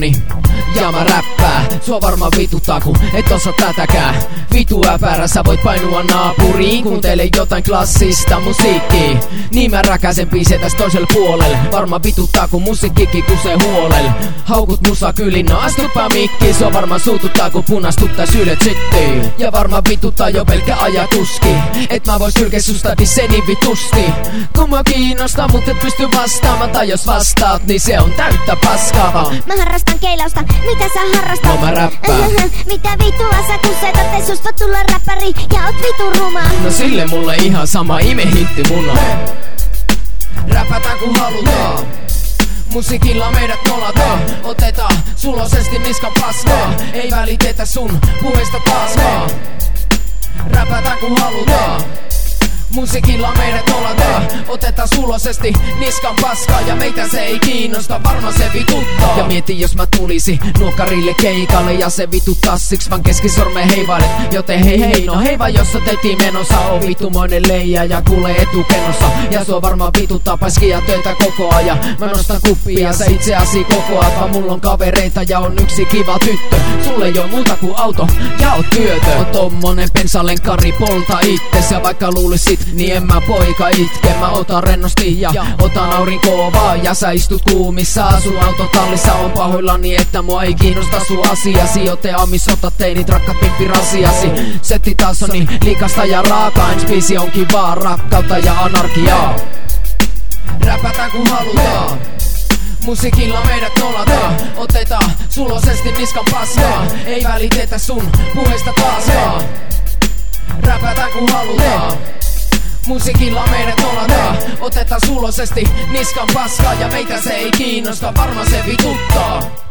mikrofoni ja mä räppää. Sua varmaan vituttaa kun et osaa tätäkään. Vitu äpärä, sä voit painua naapuriin. Kuuntele jotain klassista musiikkia. Niin mä räkäsen biisejä täs toiselle puolelle. Varmaan vituttaa kun musiikkikin kusee huolelle. Haukut musa kylin, no astuppa mikkiin. Sua varmaan suututtaa kun punastuttaa sylet sittiin. Ja varmaan vituttaa jo pelkkä ajatuski, et mä vois sylkeä susta disseni vitusti. Kun mä kiinnostaa mut et pysty vastaamaan. Tai jos vastaat niin se on täyttä paskaa. Mä harrastan keilausta, mitä sä harrastat? No mä räppään. Mitä vitua sä kusetat, et susta tulla räppäri ja oot vitu ruma. No sille mulle ihan sama, ime hitti muna. Räpätään kun halutaan. Musiikilla meidät nolataan. Otetaan sulosesti niskan paskaa. Ei välitetä sun puheesta taaskaan. Räpätään kun halutaan. Musiikilla meidät nolataan. Otetaan sulosesti niskan paskaa. Ja meitä se ei kiinnosta, varmaan se vituttaa. Ja mieti jos mä tulisi nuokarille keikalle ja se vituttaa, siks vaan keskisormen heivailet. Joten hei, no hei vaan jos sä tetiin menossa. On vitumoinen leija ja kuulee etukenossa. Ja sua varmaan vituttaa paiskia töitä koko ajan. Mä nostan kuppia ja sä itse asi kokoat. Vaan mulla on kavereita ja on yksi kiva tyttö. Sulle ei oo muuta kuin auto ja oot työtön. On tommonen pensalenkari, polta itses. Ja vaikka luulisit niin en mä poika itke, mä otan rennosti ja otan aurinkoa vaan. Ja sä istut kuumissa, sun autotallissa on pahoillani, että mua ei kiinnosta sun asiasi. Joten amis ota teinit, rakkat pippirasiasi. Setti taas on niin likasta ja raakaa. Ens biisi onkin vaan rakkautta ja anarkiaa. Räpätään kun halutaan. Musiikilla meidät nolataan. Otetaan sulosesti niskan paskaa. Ei välitetä sun puheesta taaskaan. Räpätään kun halutaan. Musiikilla meidät nolataan. Otetaan sulosesti niskan paskaa. Ja meitä se ei kiinnosta, varmaan se vituttaa.